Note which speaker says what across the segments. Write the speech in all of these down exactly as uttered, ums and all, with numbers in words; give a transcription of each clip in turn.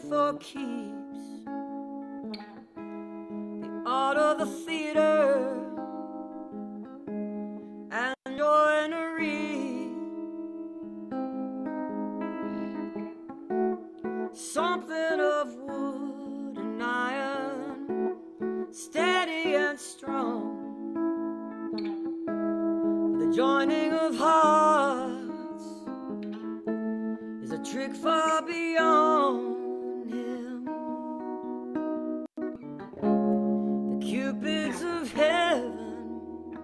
Speaker 1: for keeps, the art of the theater and joinery, something of wood and iron, steady and strong, the joining of hearts is a trick far beyond him. The cupids of heaven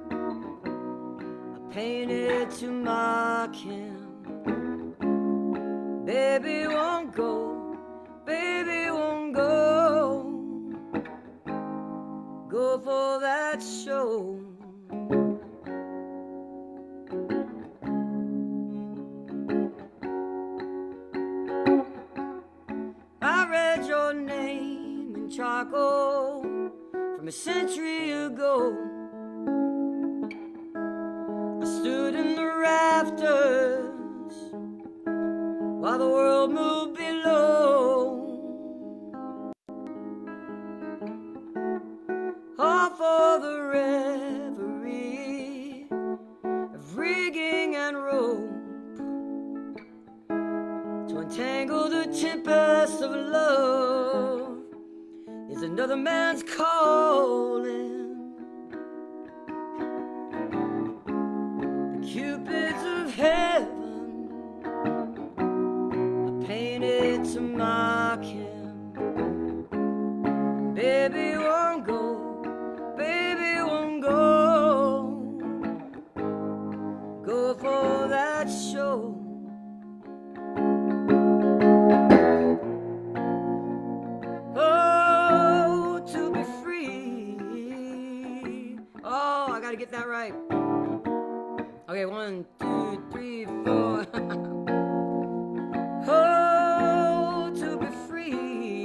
Speaker 1: are painted to mock him. Baby won't go, baby won't go, go for that show. I read your name in charcoal from a century ago. I stood in the rafters while the world moved below, all for the reverie of rigging and rope to untangle the tempest of love is another man's calling. The cupids of heaven are painted to mock him. Baby won't go, baby won't go, go for that show. Oh, to be free. Oh, I gotta get that right. Okay, one, two, three, four. Oh, to be free.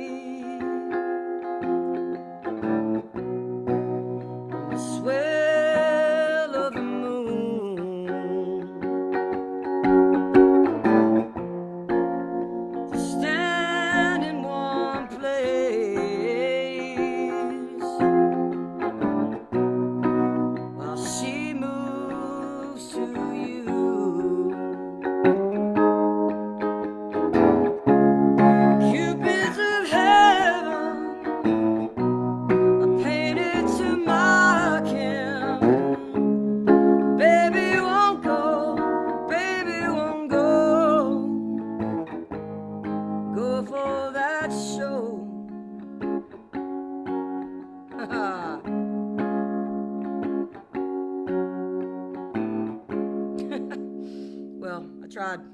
Speaker 1: On the swell of the moon, to stand in one place while she moves to you. Cupids of heaven are painted to mock him. Baby won't go, baby won't go, go for that show. Well, I tried.